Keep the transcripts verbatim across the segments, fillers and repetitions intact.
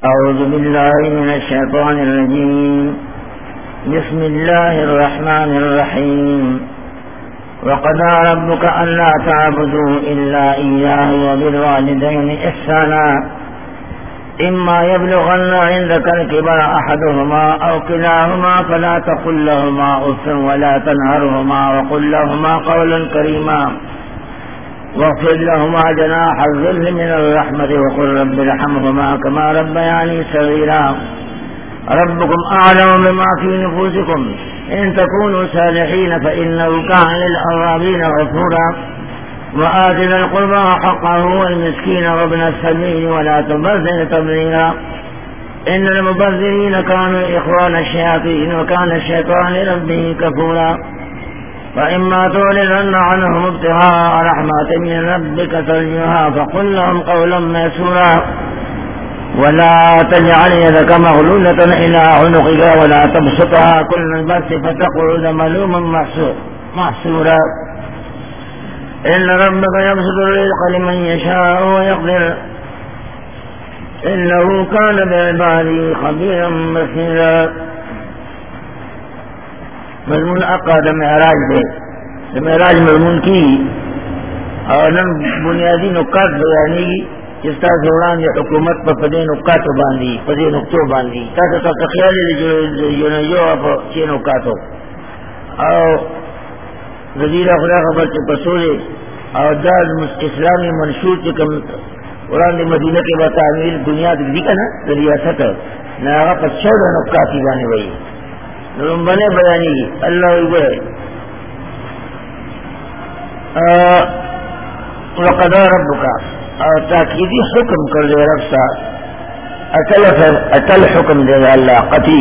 أعوذ بالله من الشيطان الرجيم. بسم الله الرحمن الرحيم. وقضى ربك ألا تعبدوا إلا إياه وبالوالدين إحسانا إما يبلغن عندك الكبر أحدهما أو كلاهما فلا تقل لهما أف ولا تنهرهما وقل لهما قولا كريما واخفض لهما جناح الذل من الرحمة وقل رب ارحمهما كما ربياني صغيرا ربكم أعلم بما في نفوسكم إن تكونوا صالحين فإنه كان للأوابين غفورا وآت ذا القربى حقه والمسكين وابن السبيل ولا تبذر تبذيرا إن المبذرين كانوا إخوان الشياطين وكان الشيطان لربه كفورا فإما تعرضن عنهم ابتغاء رحمة من ربك ترجوها فقل لهم قولا ميسورا ولا تجعل يدك مغلولة إلى عنقك ولا تبسطها كل البسط فتقعد ملوما محسورا إن ربك يبسط الرزق لمن يشاء ويقدر إنه كان بعباده خبيرا بصيرا. مضمون اقاد معراج دے معراج مضمون کی اور نم بنیادی نکات بیانی کی جس طرح دوران یہ حکومت پر پدے نکات باندھی پدے نکتوں باندھی تاکہ تو خیال جو جو جو اب چھ نکات ہو اور وزیر خدا خبر کے پسورے اور داد اسلامی منشور کے کم قرآن مدینہ کے بتعمیر دنیا دی کا نا ریاست نہ پر چودہ نکاتی بانے وہی بنے بیانی اللہ وقضى ربك اور تاکیدی حکم کر دے رب سا اٹل اٹل حکم دے اللہ قطعی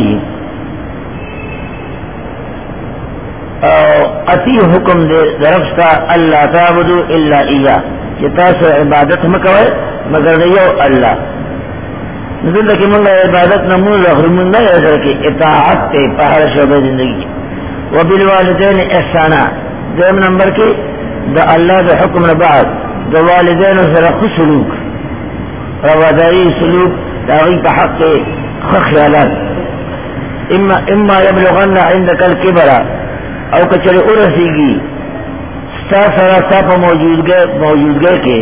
قطعی حکم دے رب سا اللہ تعبدوا الا اياه کہ تاسو عبادت مکوئے مگر دیو اللہ نزل کی منگا عبادت نمول رخر منگا اثر کی اطاعت تے پہر شعبہ زندگی وبالوالدین احسانا دوم نمبر کی دا اللہ دا حکم نبعد دا والدین سرخ سلوک رواداری سلوک داغی پا حق خیالات اما اما یبلغن عندک الکبر او کچر ارسی گی ستا سرا ستا پا موجود گئے موجود گئے کے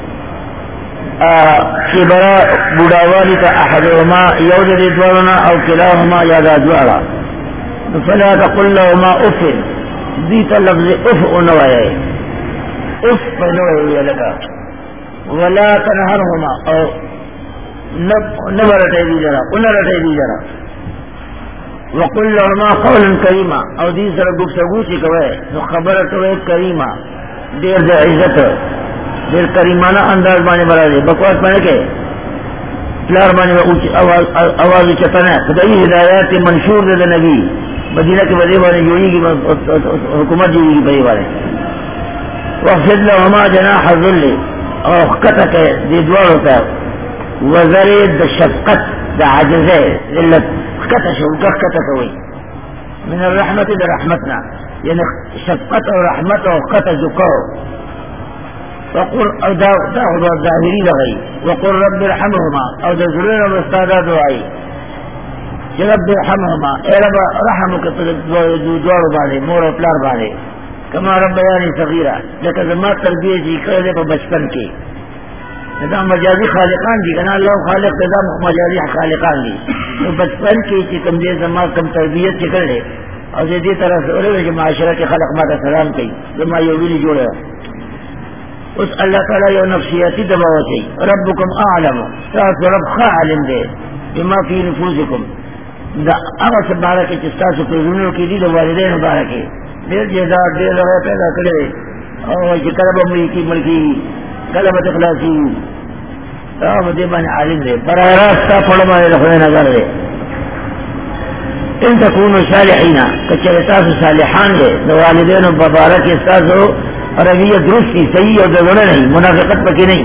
کبرا بڑاوالی تا احدهما یود ردوارنا او کلاهما یادا دوارا فلا تقل لهما اف دیتا لفظ اف انوائے اف پنوائے لگا ولا تنہرهما او نبرتے دی جرا انرتے دی جرا وقل لهما قولا کریما او دی سر گفتگو چی کوئے خبرتوئے کریما دیر دے عزت دیر کریمانہ انداز بانے برا دے بکواس بانے کے پلار بانے آواز چتنا خدای ہدایات منشور دے نبی مدینہ کے بدے بانے جوڑی کی حکومت جوڑی کی بھائی بانے وَخْفِضْ لَهُمَا جَنَاحَ الذُّلِّ اور خطہ کے دیدوار ہوتا وزر دا شفقت دا عجزے ذلت خطہ شوکہ خطہ کوئی من الرحمت دا رحمتنا یعنی شفقت اور رحمت اور خطہ جکو وقل او دا دا ظاہری لغی وقل رب ارحمهما او دا ضرور مستادا دعائی رب ارحمهما اے رب رحمک دوار بانے مور و پلار بانے کما رب یعنی صغیرہ لیکن زمان تربیہ جی کردے پا بچپن کے نظام مجازی خالقان دی کنا اللہ خالق نظام مجازی خالقان دی تو بچپن کی چی کم دے زمان کم تربیت چی کردے اور دی طرح سے اولے جو معاشرہ کے خلق ماتا سلام کی زمان یوبیلی جوڑے اس اللہ تعالیٰ یہ نفسیاتی دباو چاہی ربکم اعلم ساس رب خواہ علم دے بما فی نفوسکم دا اغا سب بارکی چستاسو پرزنوں کی دی دا والدین بارکی دیر جہداد دیر لغا پیدا کرے اور کلب ملکی ملکی کلب اخلاصی تاہم دے بانی عالم دے براہ راستہ پڑھمانے لخونے نظر دے ان تکونو صالحین کچھرتاسو صالحان دے دا والدین ببارکی استاسو رویہ درستی صحیح اور ضرور نہیں منافقت پکی نہیں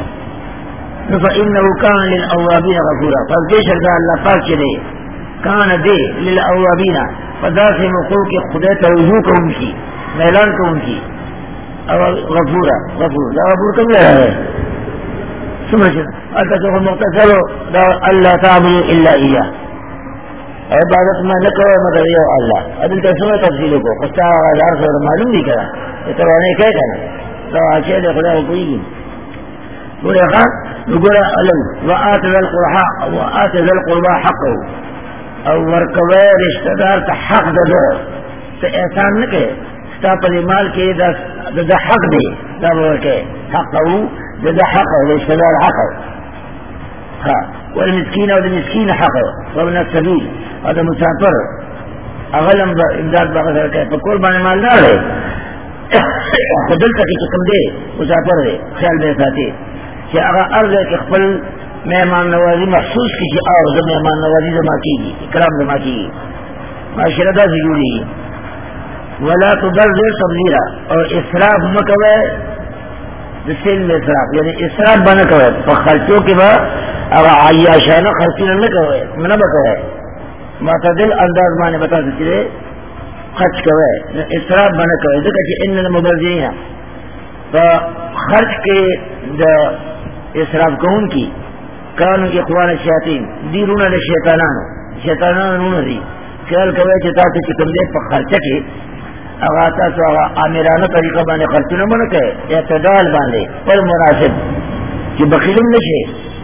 فإنه كان للأوابين غفورا فبے شردا اللہ پاک چلے کان دے للأوابین فدا سے مقوع کے خدا توجہ کو ان کی میلان کو ان کی غفورا غفور غفور کم لے رہا ہے سمجھ اتا جو مختصر دا اللہ تعبدوا الا اياه عبادت میں نہ کرو مگر یہ اللہ ادل تسمہ تفصیل کو خطا ہزار سے معلوم نہیں کرا یہ تو نے کہہ کہنا تو اچھے دے خدا کوئی نہیں بولے خان نقول علم وآت ذا القربى وآت ذا القربى حقه او ورکوے رشتہ دار کا حق دے دو تو احسان نہ کہ ستا پر مال کے دا حق دے دا ورکے حقه دا حق رشتہ دار حق ہاں والمسكين او المسكين حق وابن السبيل هذا مسافر اغلم امداد بغیر کہ پکول بانے مالدار ہے خودل تک چکم دے مسافر ہے خیال بے ساتھی کہ اگر عرض ہے کہ خپل مہمان نوازی محسوس کی کہ آؤ جب مہمان نوازی جمع کی گی اکرام جمع کی گی معاشرہ سے جڑی ولا تبذر تبذیرا اور اسراف مکوے جسل میں اسراف یعنی اسراف بنا کوے خرچوں کے بعد اگر عیاشانہ خرچی نہ کوے نہ بکوے معتدل انداز مانے بتا سکتے خرچ کوے اسراف بنا کوے دیکھا کہ ان المبذرین تو خرچ کے اسراف کون کی کانوں کے اخوان الشیاطین دی رونا دے شیطانانو شیطانانو رونا دی خیال کوے چتا تے چکم دے پر خرچہ کے اغاتا تو آمیرانہ طریقہ بانے خرچی نہ بنا کہے اعتدال بانے پر مناسب کہ بخیلم نشے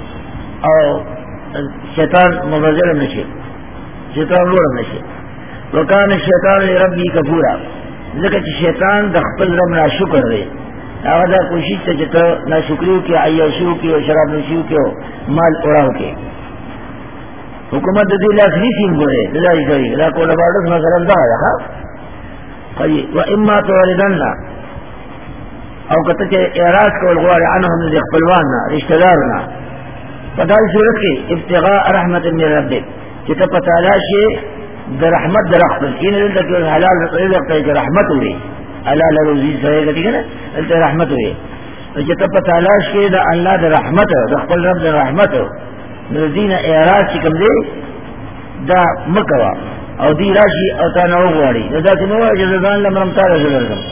اور شیطان مبذر نشے شیطان لوڑ نشے وکان الشیطان لربی کفورا لیکن شیطان دخپل رب نا شکر دے آغازہ کوشش سے جتا نا شکریو کی عیاشیو کی شراب نشیو کی مال اڑاو کے حکومت دی لاس ریسیم گوڑے للائی گئی لاکو لباردس مثلا دا رہا وَإِمَّا تُوَلِدَنَّا او کہتے کہ اعراض کو الغوار عنہم لذی اقبلواننا رشتہ دارنا پتائی صورت کی ابتغاء رحمت من ربک چتا پتالاشی در رحمت در اخبر این دلتا کہ حلال رقیق کہ رحمت ہوئی حلال روزی سوئے گا ٹھیک ہے نا دلتا رحمت ہوئی چتا پتالاش کی دا اللہ در رحمت در اقبل رب در رحمت نردین اعراض چکم دے دا مکوا او دی راشی او تانا اغواری دا تنوہ جزدان لمرم تارا زدرکم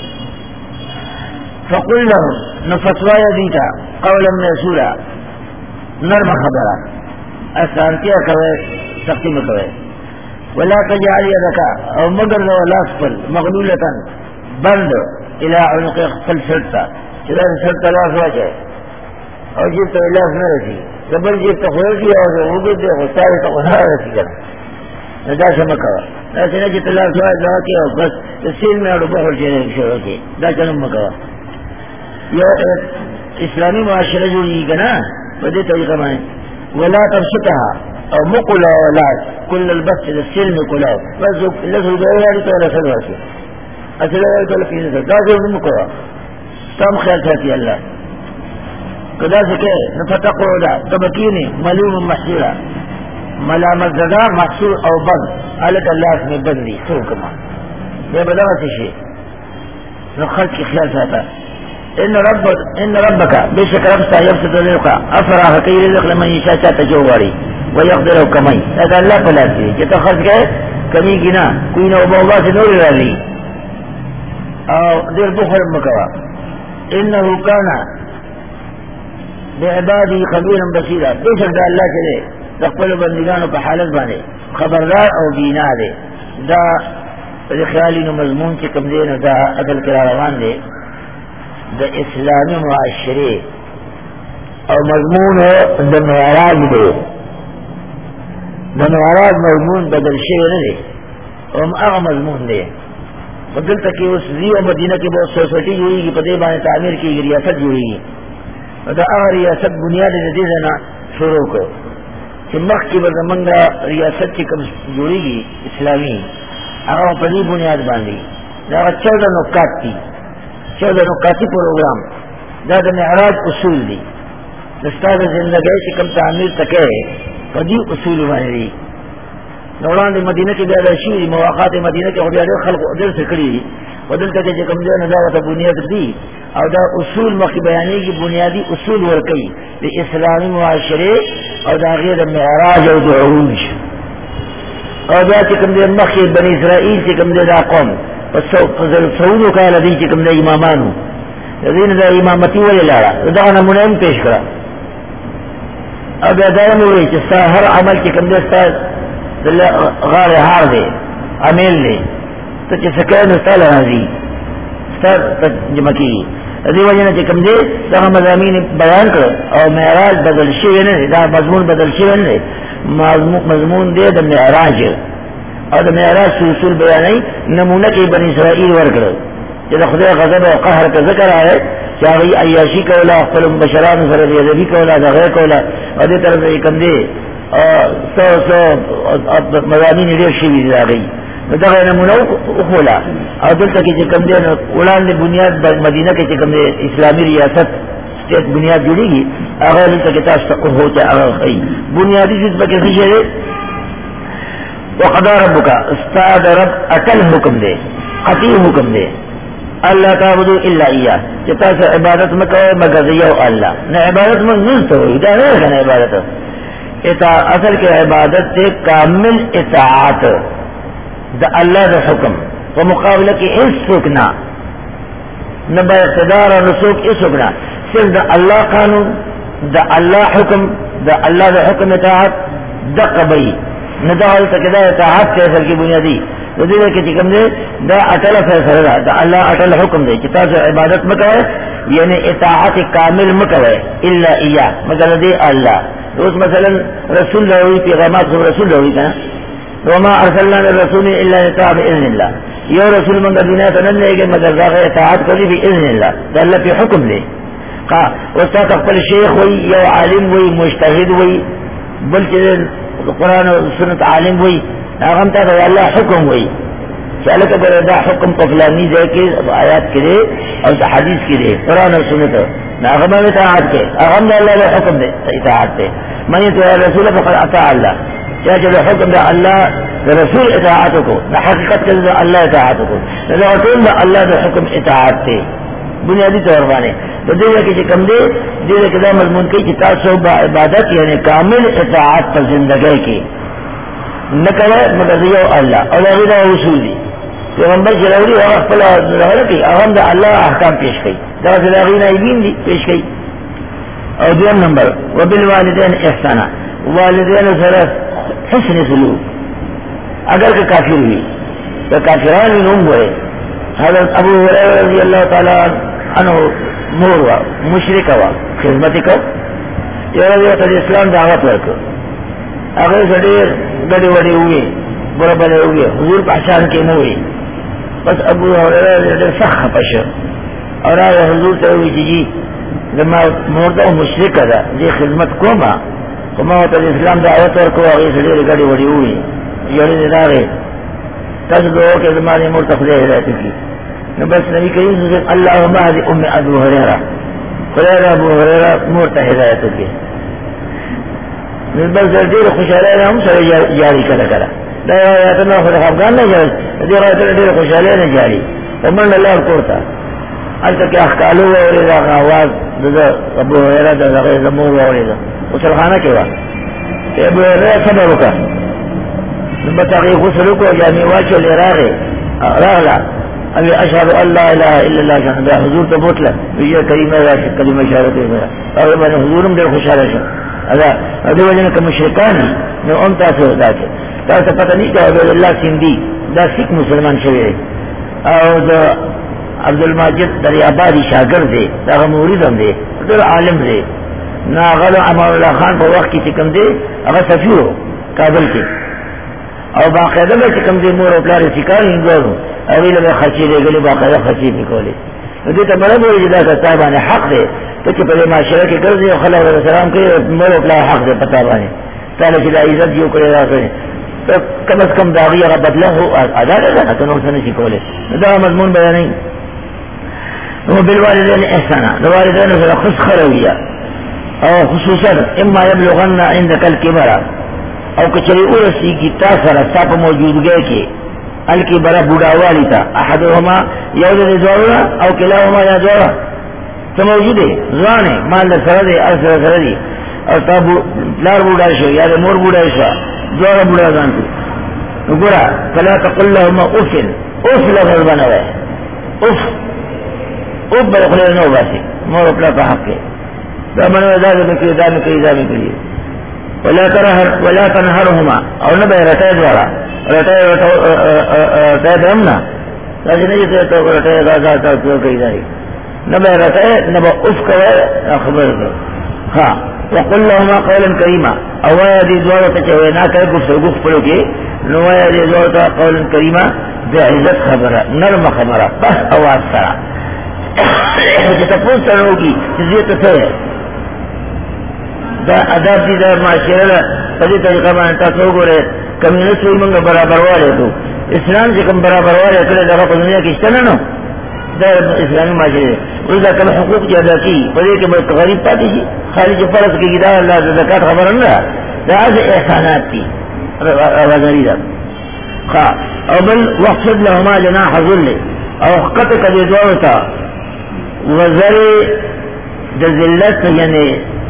فقل لهم نفتوایا دیتا قولا میسولا نرم خبرا اسانتیا کوئے سختی میں کوئے ولا تجعل یدکا او مگر لو لاسفل مغلولتا بند الى عنق اخفل سرطا چلا سرطا لاس واجے او جیب تو لاس نہ رسی زبر جیب تو خوڑ کیا او اوگد دے غصاری تو خدا رسی کرنا دا سمکا ایسے نہ جت اللہ سوائے دعا کیا بس سیل میں اڑو بہت چیزیں شروع کی دا چنم مکا یہ اسلامی معاشرہ جو یہ گنا بدے طریقہ میں ولا تبسطها او مقلا ولا كل البسط السلم كلا بس لذو بيان تو لا سلوى شيء اصل تو في ذا جو مکا تم خیال تھی اللہ قدا سے کہ نفتقوا دا تبکینی ملوم محصورا ملامت زدہ محصور او بند علت اللہ میں بندی سو کما یہ بدغت شیء نخلق کی خیال ساتا ان رب ان ربک بے شک ربتا یبسط رزقا افراح کی رزق لمن یشاء چاہتا جو واری ویقدر کمائی ایسا اللہ پلاتی ہے کہ تو خرچ گئے کمی گنا کوئی نہ ابا اللہ سے نور رالی او دیر بخر مکوا انہو کانا بعبادی خبیرا بصیرا بے شک دا اللہ چلے دقل بندگانو پہ حالت بانے خبردار او بینا دے دا خیالی نو مضمون چی کم دے نو دا عدل کرا روان دے دا اسلامی معاشرے او مضمون دا معراج دے دا معراج مضمون بدل شئر دے ام اغا مضمون دے بدل تکی اس زی و مدینہ کی بہت سوسٹی جوئی گی پدے بانے تعمیر کی گی ریاست جوئی گی دا اغا ریاست بنیاد دیزنا شروع کو کہ مخ کی بزمنگا ریاست کی کم جوڑی گی اسلامی اگر پدی بنیاد باندھی دا چودہ نکات تھی چودہ نکاتی پروگرام دا دا معراج اصول دی دستاد زندگی کی کم تعمیر تکے پدی اصول باندھی نوران دی مدینہ کی بیادر شیری مواقعات مدینہ کی خبیادر خلق دل سے کری ودل تکے جے کم دے نظارت بنیاد دی او دا اصول مخی بیانی کی بنیادی اصول ورکی دی اسلامی معاشرے او دا غیر معراج او دا عروج او دا چکم دے مخی بنی اسرائیل چکم دے دا قوم فضل سعودو کالا دی چکم دے امامانو دین دا امامتی ولی لارا دا نمونہ ام پیش کرا اب ادائم ہوئی کہ ہر عمل کی کم دستا غار ہار دے عمیل دے تو چې سکه نستاله راځي ستر جمع کیږي دې وجه نه چې کوم دې دا مضامین بیان کړ او معراج بدل شوی نه دا مضمون بدل شوی نه مضمون دې د معراج او د معراج اصول بیانای نمونه کې بنی اسرائیل ورکړ چې د خدای غضب او قهر کا ذکر آئے چې هغه عیاشي کوله خپل بشران سره دې ادبي کوله دا غیر کوله او دې طرف یې کوم دې سو سو مضامین ډېر شوي دي راغلي دغه نمونه وخولا او دلته کې چې کوم دی وړاندې بنیاد د مدینه کې چې کوم دی اسلامي ریاست سټیټ بنیاد جوړیږي هغه دلته کې تاسو ته هوته هغه ای بنیادی څه پکې څه دی وقضى ربك استاد رب اکل حکم دے قطعی حکم دے اللہ تعبدو الا اياه چې تاسو عبادت مکو مگر یو الله نه عبادت مونږ نه کوو دا نه عبادت اتا اصل کې عبادت ته کامل اطاعت دا اللہ دا حکم و مقابلہ کی اس سکنا نہ با اقتدار اور رسوک اس سکنا صرف دا اللہ قانون دا اللہ حکم دا اللہ دا حکم اطاعت دا قبئی نہ دا تکدا اطاعت کے اصل کی بنیادی دے کہ چکم دے دا اٹل فیصلہ دا اللہ اٹل حکم دے کہ تاسو عبادت مکوے یعنی اطاعت کامل مکوے الا ایاه مگر دے اللہ اس مثلا رسول اللہ پیغامات رسول اللہ کا وما ارسلنا من رسول الا لطاعة باذن الله یو رسول من دنیا ته نه لګي مگر دا اطاعت کوي باذن الله دا الله په حکم دی ها استاد خپل شیخ وي یو عالم وي مجتهد وي بلکې قرآن او سنت عالم وي هغه ته الله حکم وي چاله ته دا حکم په فلاني ځای کې آیات کې او حدیث کې دی قرآن او سنت هغه به اطاعت کوي هغه الله له حکم دی اطاعت دی من يطع رسول فقد اطاع الله کیا چلو حکم دا اللہ رسول اطاعتوں کو نہ حقیقت کے دا اللہ اطاعتوں کو نہ اٹول دا اللہ دا حکم اطاعت تھے بنیادی طور بانے تو دیکھا کہ کم دے دیکھا کہ دا مضمون کی کتاب سو با عبادت یعنی کامل اطاعت پر زندگی کی نہ کرے مگر دیو اللہ اور دا اصول دی پیغمبر جلاولی اور اخبر رہا کی اغم دا اللہ احکام پیش کی دا زلاغین ایبین دی پیش کی اور دوم نمبر وبالوالدین احسانا والدین سرس حسن سلوک اگر کہ کافر ہوئی تو کافران بھی نوم ہوئے حضرت ابو ہریرہ رضی اللہ تعالی عنہ مور ہوا مشرک ہوا خدمتی کو یہ رضی اللہ اسلام دعوت ورکو اگر سڑیر گڑی وڑی ہوئی برا بڑے ہوئے حضور پہچان کے موئی بس ابو ہریرہ رضی اللہ سخ پش اور آئے حضور سے ہوئی جی لما مردہ مشرک دا جی خدمت کو ما وما ته اسلام دعوت ورکو هغه سړي غړي وړي وي یوه ادارې تاسو دوه کې زمانه مرتفع هدایت کی نو بس نبی کریم صلی الله علیه وسلم ام ابو هريره خدای ابو هريره مرتفع هدایت کی نو بس ډېر خوشاله هم سره جاری کړه کړه دا آیات نو خدای افغان نه جاری دې راته ډېر خوشاله نه جاری ومن الله کوتا البته کې احکالو او دا आवाज د ابو هريره د هغه زموږ اورېده وسلخانہ کے بعد ابو ہریرہ صبر وکا بتاقی غسل کو جامع واچو لے راغے راغلا ابھی اشہد اللہ الہ الا اللہ شہد حضور تو بوتلا یہ کریمہ راشد کلمہ شہرت ہے اور میں حضورم دے خوشحال شہد ادا ادو وجہ کہ مشرکانی میں ان تاسو دا کہ تاسو پتہ نہیں کہ عبد اللہ سندھی دا سکھ مسلمان شوی اور عبد الماجد دریابادی شاگرد دے دا موریدم دے در عالم دے نہ اغل عمر اللہ خان پر وقت کی چکم دے اگر سفیر ہو کابل کے اور باقاعدہ میں چکم دے مور اپلا سکار ہندوار ہوں اگلی لگے خرچی دے گلے باقاعدہ خرچی نکولے دیتا بڑا بڑی جدا کا صاحبانے حق دے تو کہ پہلے معاشرہ کے کر دے خلا علیہ السلام کے مور اپلا حق دے پتا بانے تعالیٰ کی عزت جو کرے را کرے تو کم از کم داغی اگر بدلہ ہو ادا کرے گا تو نوسا نہیں سکولے دا مضمون بیان نہیں وہ بالوالدین احسانا والدین سے خوش خرویہ او خصوصا اما یبلغن عندك الكبر او کچری اورسی کی تاثر تاپ موجود گئے کہ الکبر بوڑھا والی تھا احدهما یولد زورا او کلاهما یا زورا تو موجود ہے زانے مال سر دے اثر سر دی اور تب لار بوڑھا شو یا مور بوڑھا شو زورا بوڑھا زان تو گورا فلا تقل لهما اف اف لفظ بنوے اف اف بخلے نو باسی مور اپنا کا حق ہے من دار میں کئی دار میں کئی دار میں کئی ولا تنهر ولا تنهرهما او نبه رتای دوارا رتای رتای درمنا تاجی نہیں تو رتای غازا تا تو کئی داری نبه رتای نبه افق خبر کرو ہاں وقل لهما قولا کریما او آیا دی دوارا تا چوئے نا کئی گفت گفت پڑو کی نو آیا دی دوارا تا قولا کریما دی عزت خبرہ نرم خبرہ بس آواز سرا جتا پوچھ سرو کی چیزیت سر ہے دا اداب دی دا معاشرہ پدی طریقہ بانتا سو گو رہے کمیونسٹ ہوئی منگا برابر والے تو اسلام سے کم برابر والے کرے دا کو دنیا کی اشتنا نو دا اسلامی معاشرے اور دا کم حقوق کی ادا کی پدی کہ بس غریب پاتی جی خالی جو فرض کی گدا اللہ دا زکاة خبر اللہ دا از احسانات تی وزنی دا خواہ او بل وقفد لهما جناح ذل او حقت کدی دوارتا وزر دا ذلت یعنی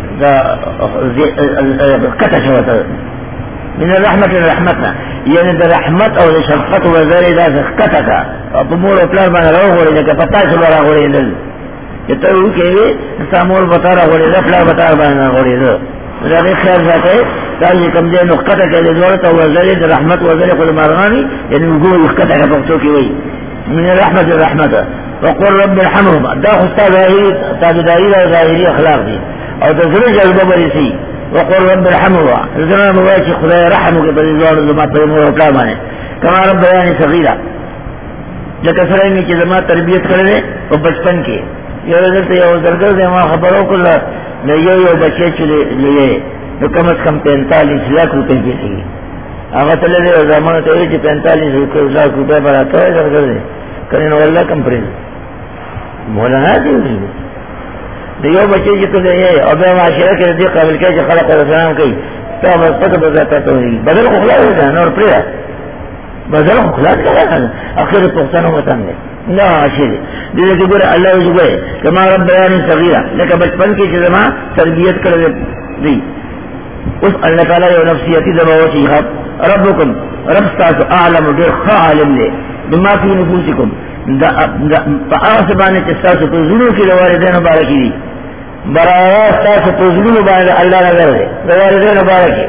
کتا شوتا من الرحمت الرحمتنا یعنی دا رحمت او دا شفقت و ذری دا کتا کا پمور و پلار بانا رو غوری دا پتا شبارا غوری دل جتا او کہوی سامور بطارا غوری دا پلار بطار بانا غوری دا دا غیر خیال ذاتا ہے دا کم دے نقطہ کا دورتا و ذری دا رحمت و ذری خود مارغانی یعنی اگو اخکتا کا پختو کی وی من الرحمت الرحمت وقل رب الحمهما دا خستا ظاہری تابداری دا ظاہری اخلاق دی او تزرج الببرسی وقل رب الحمهما زمان مواجه خدای رحمو کے بریزوان زمان پریمور اکلامانے کما رب بیانی صغیرہ لکہ سرائی کی زمان تربیت کردے و بچپن کے یہ وزرت یا وزرگر دے ما خبروں کو لیو یو بچے چلے لیے تو کم از کم پینتالیس لاکھ روپے کی لگی آغا تلے دے زمان تیوی چی پینتالیس لاکھ روپے پر آتا ہے زرگر دے کرنے واللہ کم پریز مولانا دیو دیو بچے جی تو دے اور بے معاشرہ کے ردی قابل کیا جو خلق اور اسلام کی تو بس بزاتا تو ہی بدل کو خلاص ہوتا ہے اور پریا بدل کو خلاص کر رہا ہے اخیر پختانوں میں تنگے نا عاشر دیدے کہ بورے اللہ عزوے کما رب بیانی صغیرہ لیکن بچپن کی چیزماں تربیت کر دی اس اللہ تعالیٰ و نفسیتی دباوچی خواب ربکم رب ستاسو اعلم دیر خواہ عالم لے بما فی نفوسکم آسبانے چستاسو پر ظلو کی والدین مبارکی دی براستاسو پر ظلو مبارک اللہ نظر دے والدین مبارکی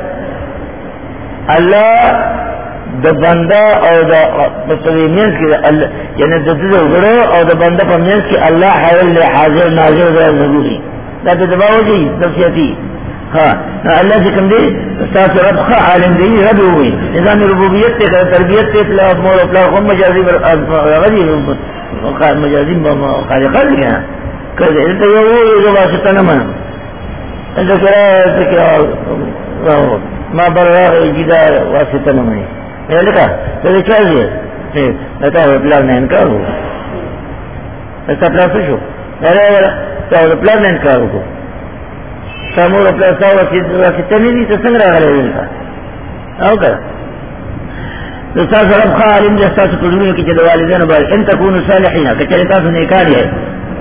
اللہ دا بندہ او دا پسوی مینس کی یعنی دا دا غرو او دا بندہ پر مینس کی اللہ حول لے حاضر ناظر دا ضروری دا دا دباو جی نفسیتی ہاں اللہ سے کم دے ستاسو رب خواہ عالم دی رب ہوئی نظام ربوبیت تے تربیت تے اطلاع مور اپلا خم مجازی غدی مجازی خالقہ لیا کر دے انتا یہ وہ یہ جو واسطہ نمان انتا کرا ہے کہ ما برراغ جدا واسطہ نمانی یہ لکھا تو یہ کیا دیا لکھا ہے اپلا نے انکار ہو ایسا اپلا سوشو اپلا نے انکار ہو سامور اپلا ساو واسطہ نہیں دی تو سنگ رہا گلے انتا او کر تو ساس رب خواہ علم دے ساس قدرون کی جد والدین بار ان تکونو صالحین کچھلے تاسو نیکاری ہے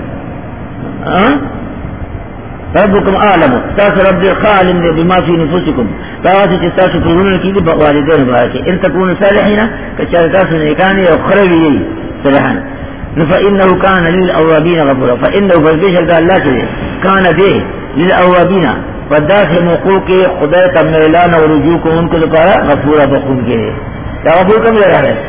ربکم اعلم ساس رب دے خواہ علم دے بما فی نفوسکم تاواسی چی ساس قدرون کی جد والدین بار ان تکونو صالحین کچھلے تاسو نیکاری ہے خربی یہی صلحان فإنه كان للأوابين غفورا فإنه فالبشر دا اللہ چلے كان دے للأوابين فداخل حقوق خدا تمیلان و رجوع کو ان کو دکارا غفورا بخون کے کیا غفور کم لے رہا ہے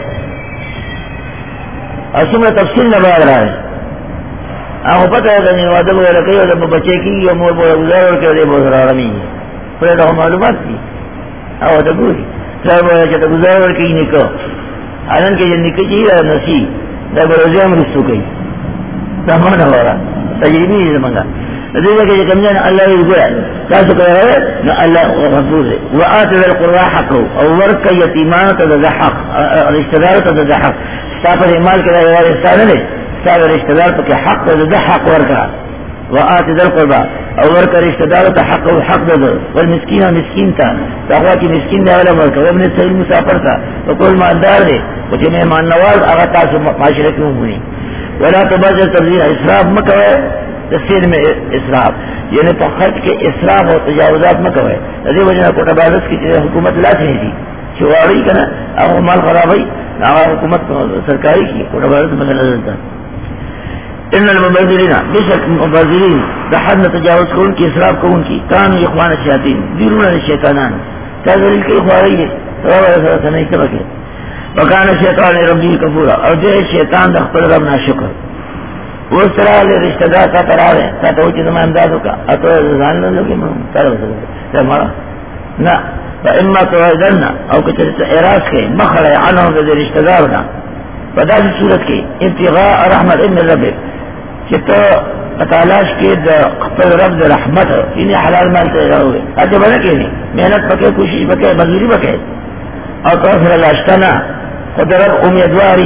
اصول تفصیل نباد رہا ہے آپ پتہ ہے کہ وعدل و رکھے اور بچے کی یا مور بورا گزار اور کیا دے بہت رارمی ہے پھر تو معلومات کی آپ تبوری سر بورا چاہتا گزار اور کی نکو حالان کے جو نکو چاہیے رہا نسی دا بروزی ہم رسو کئی سامان ہوا تجریبی نہیں زمانگا دیکھا کہ کمجان اللہ رضویا تاسو کہا ہے نا اللہ غفور ہے وآت ذا القرآن حقو او ورک یتیمان تدزا حق رشتدار تدزا حق ستاپر امال کے لئے وارستان لے ستاپر رشتدار تک حق تدزا حق ورکا وآت ذا القرآن او ورک رشتدار تک حق حق دزا والمسکین مسکین تا تاقوا کی مسکین دا علم ورکا وابن السبیل مسافر تا وکل ماندار دے وچے مہمان نواز آغا تاسو معاشرہ کیوں ہوئی ولا تباجر تبزیر اسراف مکوئے تفسیر میں اسراف یعنی تو خرچ کے اسراف اور تجاوزات میں کوئے رضی وجہ کوٹا بازس کی حکومت لا چاہیے تھی چواری کا نا اب مال خراب ہوئی نا حکومت سرکاری کی کوٹا بازس میں نظر تھا ان المبذرین بے شک مبذرین دا حد نہ تجاوز کو ان کی اسراف کو ان کی کان اخوان الشیاطین بیرون الشیطانان تذلیل کے اخواری ہے تو نہیں سبکے وکان شیطان ربی کفورا اور جو شیطان دا خپل رب ناشکر وہ اس طرح لے رشتہ دار کا تراو ہے تا تو چیز میں اندازوں کا اتو زان لوں کہ میں ترو سکتے ہمارا نہ اما تو ادنا او کہ اعراض کے مخر عنہم دے رشتہ دارنا بدا کی صورت کی انتغاء رحمت ابن رب کہ تو تلاش کے خپل رب دا رحمت انہیں حلال مال سے رہو گے اچھا بنا کہ نہیں محنت پکے کوشش پکے مزدوری پکے اور تو پھر لاشتنا خود رب امیدواری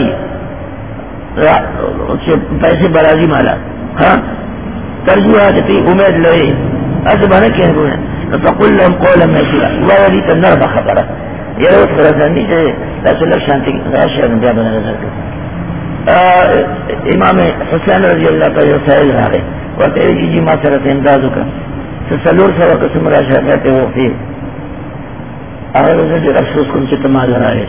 پیسے برازی مالا ہاں ترجیح آتی امید لئے ایسے بنا کہ فقل لهم قولا ميسورا ولی تنر بخبرہ یہ روز فرزندی سے رسول اللہ شانتی راشر بیا بنا رضا امام حسین رضی اللہ کا جو سائل رہا گئے وہ تیرے جی جی ماں سرت امدادو کا سسلور سوا قسم راشر رہتے وہ پھر اگر اسے جو افسوس کن سے تمہا رہا ہے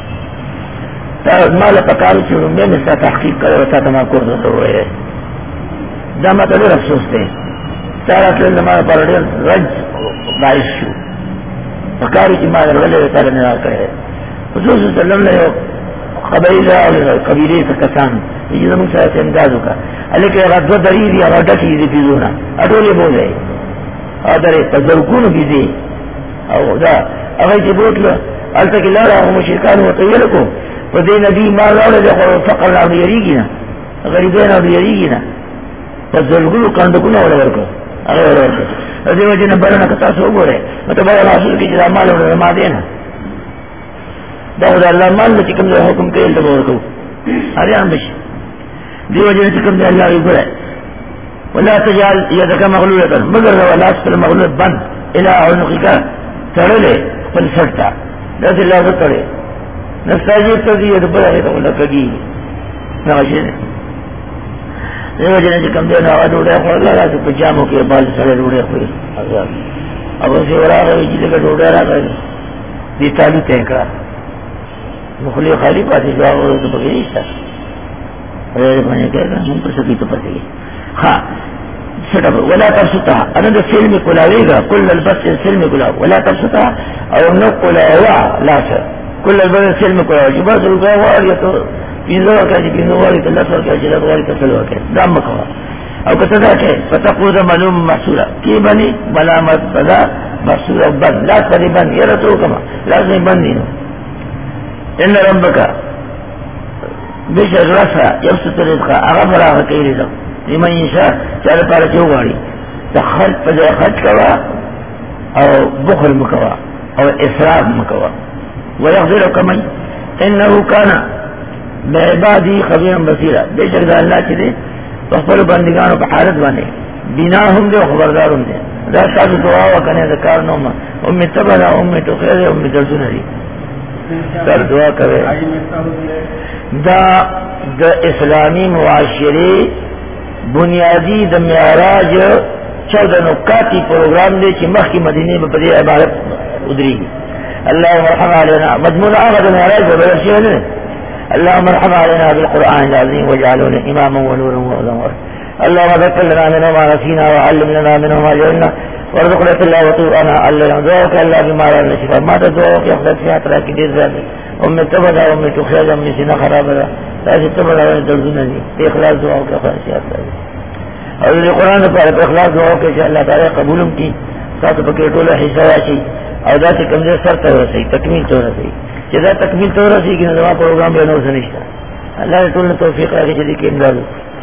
مالا پکارو چلوں میں مثلا تحقیق کرے وطا تمہا کرد ہوئے ہے دامت علی افسوس دے سارا سلن ہمارا پرڑیل رج باعث شو پکاری کی مالا رجل وطا رنرا کرے حضور صلی اللہ علیہ وسلم نے قبیلہ اور قبیلے سے کسان یہ زمان سے امدادو کا لیکن اگر دو دریدی اگر ڈکی دی پیزونا اٹولے بولے ادھر تذرکون بھی دی او دا اگر جی بوت لو التاکی لارا ہوں مشرکان و طویل کو تو دے نبی مال لارا جا فقر لارا یریگی نا غریبین لارا یریگی نا تذرکون کندکون اولا ورکو اگر اولا ورکو دے وجہ نبرنا کتا سو بولے مطلب بڑا رسول کی جدا مال اولا رما دینا دا خدا اللہ مال دا چکم دے حکم کے التبا ورکو آریان بش دی وجہ چکم دے اللہ ورکو ہے ولا تجعل يدك مغلولة مگر ولا اسفل مغلولة بند الى عنقك ترلے پل سٹتا دس اللہ کو تڑے نستاجیب تو دیئے تو بڑا ہے تو اللہ کگی نوشے نے یہ وجہ نے کم دے ناوا ڈوڑے خوڑ لگا تو پجاموں کے بال سڑے ڈوڑے خوڑے اب اسے ورا گئے جلے کا ڈوڑے رہا گئے دی تالی تینکا مخلی خالی پاتی جو آگا تو پکے نہیں سا اور یہ کہہ گا ہم پر سکی تو پتے ہاں سٹب ولا تبسطها انا ده فيلم كلاويغا كل البس فيلم كلاو ولا تبسطها او نو كلاوا لا س كل البس فيلم كلاو جبا سلوكوا يتو بيزو كاجي بيزو واري كلا سو كاجي لا واري كسلو كاجي دم كوا او كذا كه فتقود معلوم محصولا كي بني ملامت بدا محصولا بد لا تقريبا يرتو كما لازم بني ان ربك بشغرفا يبسط الرزق اغفر كيري له لمن يشاء چاہے پارا کیوں گاڑی خرچ پہ خرچ کوا اور بخل مکوا اور اسراف مکوا ويغفر كمن انه كان بعبادي خبيرا بصيرا بے شک اللہ چلے بخبر بندگانوں کا حالت بنے بنا ہوں گے خبردار ہوں گے راستہ دعا کرنے ذکر نوما امی تبلا امی تو خیر امی درسن دی کر دعا کرے دا دا اسلامی معاشرے بنیادی د معراج چودہ نکاتی پروگرام دے چی مخ کی مدینے میں پدی عبارت ادری گی اللہ مرحم علینا مضمون آغد معراج و بدر شیئے اللہ مرحم علینا بالقرآن العظیم وجعلون اماما و نورا و ازمور اللہ ذکر لنا منه ما نسینا وعلم لنا منه ما جعلنا ورزق لك الله وطوعنا علنا دعوك اللہ بمارا نشفا ما تدعوك يخلق فيها تراکی دیر ذاتی ام تبدا ام تخرج ام سینا خرابا ایسے تبدا ام تلزنا دی اخلاص دعاو کے خواہشیات لگی اور یہ قرآن پر اخلاص دعاو کے اللہ تعالی قبولم کی ساتھ پکیٹولا حصہ واشی اور دا سے کمزے سر تو رسی تکمیل تو رسی جدا تکمیل تو رسی کہ نظام پروگرام بے نور سے نشتا اللہ نے توفیق آگے چلی کہ امداد